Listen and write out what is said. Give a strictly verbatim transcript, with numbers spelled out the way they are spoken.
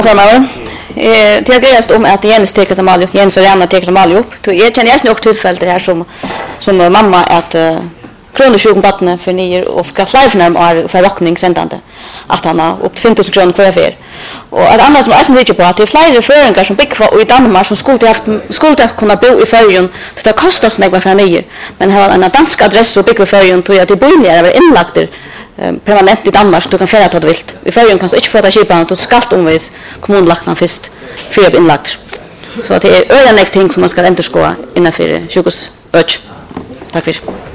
Framöver. Eh, till glädjast om att Jens teker det mal, Jens och Janna teker det mal upp. Då jag känner jag nog tillfället här som som mamma att uh, kronosjuken barnen för nio och ska live när är för rockning sändande. Att han har upp till fem tusen kronor per för. Och ett annat som är mycket på att det är flera föreningar som bygger i Danmark som skulle haft skulle kunna bo i Färjön så det kostar snägga för nio. Men har en dansk adress och bygger i Färjön tror jag att det bor är inlagt permanent i Danmark du kan färra att du vill. I Färjön kan du inte få det skipan du ska omvis kommunlagtan först för inlagt. Så det är öra ting som man ska ändå skåa innanför sjukhus. Tack för